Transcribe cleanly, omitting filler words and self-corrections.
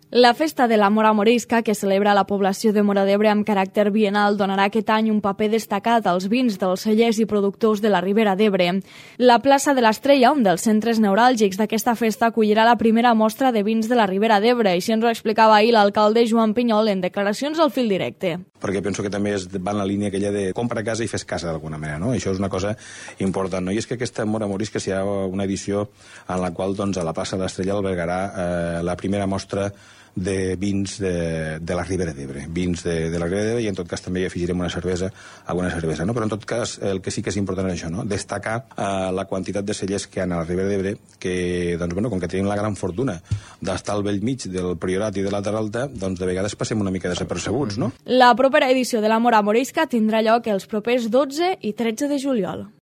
La Festa de la Mora Morisca, que celebra la població de Móra d'Ebre amb caràcter bienal, donarà aquest any un paper destacat als vins dels cellers i productors de la Ribera d'Ebre. La plaça de l'Estrella, un dels centres neuràlgics d'aquesta festa, acollirà la primera mostra de vins de la Ribera d'Ebre. Així ens ho explicava ahir l'alcalde Joan Pinyol en declaracions al Fil Directe. Perquè penso que també va en la línia aquella de compra casa i fes casa d'alguna manera, no? Això és una cosa important, no? I és que aquesta Mora Morisca serà una edició en la qual doncs, a la plaça de l'Estrella albergarà la primera mostra de vins de la Ribera d'Ebre, vins de la Ribera d'Ebre, i en tot cas també hi afegirem alguna cervesa, no? Però en tot cas el que sí que és important és això, no? Destacar la quantitat de cellers que hi ha a la Ribera d'Ebre, que, doncs, bueno, com que tenim la gran fortuna d'estar al bell mig del Priorat i de la Terra Alta, doncs de vegades passem una mica desapercebuts, no? La propera edició de la Mora Morisca tindrà lloc els propers 12 i 13 de juliol.